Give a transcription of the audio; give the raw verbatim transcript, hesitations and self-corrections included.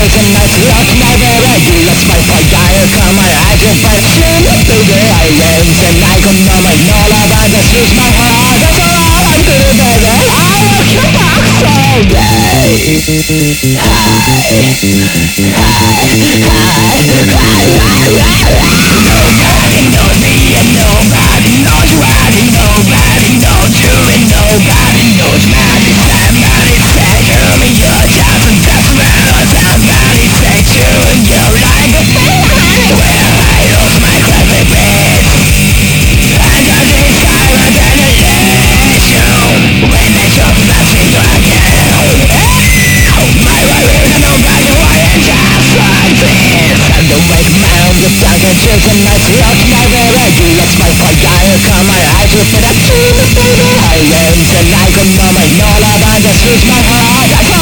chasing my throat, never ready. Let's fight for dire, come on, I can fight soon. Baby, I raise and I can know my all about this is my heart. That's all I'm gonna do, baby. I will keep back all day. Nobody knows me and nobody knows why. Nobody knows you and nobody knows me. Somebody say to me you're just a desperate. Somebody say to me you're like a thing. Well, I lost my crazy beat under the sky with an elation. When I jump back into again, my life is nobody wanted just like this. And the wake mound, the dark chasing my throat, never ready. Let's fight for dire, come on, I should fit up to the baby. I raise and I can know my all about this is my heart.